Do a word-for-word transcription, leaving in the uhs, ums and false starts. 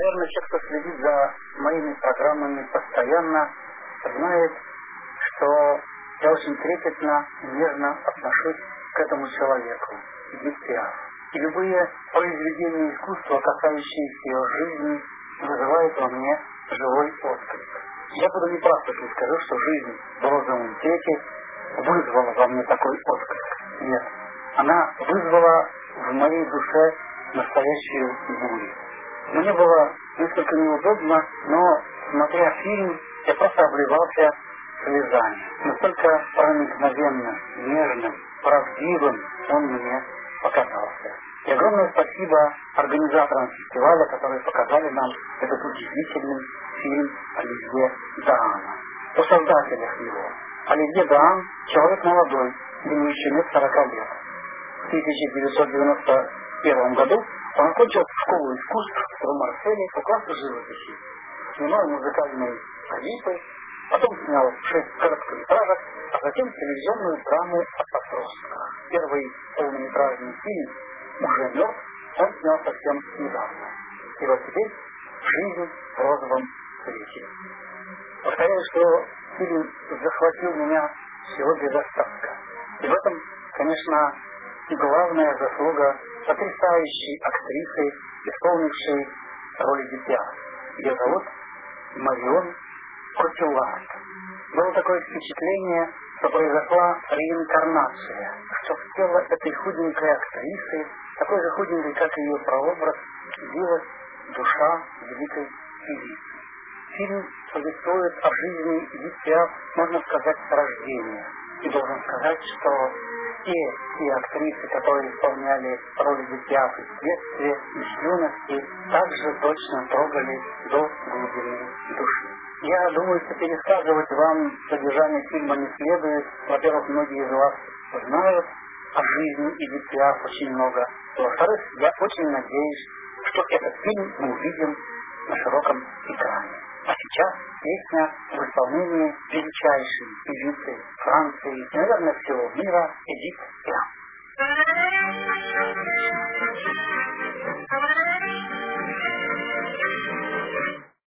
наверное, те, кто следит за моими программами постоянно, знает, что я очень трепетно и нежно отношусь к этому человеку, Эдит Пиаф. И любые произведения искусства, касающиеся ее жизни, вызывают во мне живой отклик. Я буду не прав, если скажу, что жизнь в розовом цвете вызвала во мне такой отклик. Нет, она вызвала в моей душе настоящую бурю. Мне было несколько неудобно, но, смотря фильм, я просто обливался слезами. Настолько проникновенным, нежным, правдивым он мне показался. И огромное спасибо организаторам фестиваля, которые показали нам этот удивительный фильм Оливье Даана. О создателях его. Оливье Даан – человек молодой, ему еще нет сорока лет. В тысяча девятьсот девяносто первом году он окончил школу искусств в Марселе по классу живописи. Снимал музыкальные клипы, потом снял шесть короткометражек, а затем телевизионную драму о подростках. Первый полнометражный фильм «Уже мертв» он снял совсем недавно. И вот теперь «Жизнь в розовом цвете». Повторяю, что фильм захватил меня всего без остатка. И в этом, конечно, главная заслуга потрясающей актрисы, исполнившей роль дитя. Ее зовут Марион Котиллард. Было такое впечатление, что произошла реинкарнация, что в тело этой худенькой актрисы, такой же худенькой, как и ее прообраз, явилась душа великой певицы. Фильм повествует о жизни дитя, можно сказать, с рождения. И должен сказать, что те, те актрисы, которые исполняли роли дитя в детстве и в юности, также точно трогали до глубины души. Я думаю, что пересказывать вам содержание фильма не следует. Во-первых, многие из вас знают о жизни и дитя очень много. Во-вторых, я очень надеюсь, что этот фильм мы увидим на широком экране. А сейчас песня в исполнении величайшей певицы Франции, наверное, всего мира, Эдит Пиаф.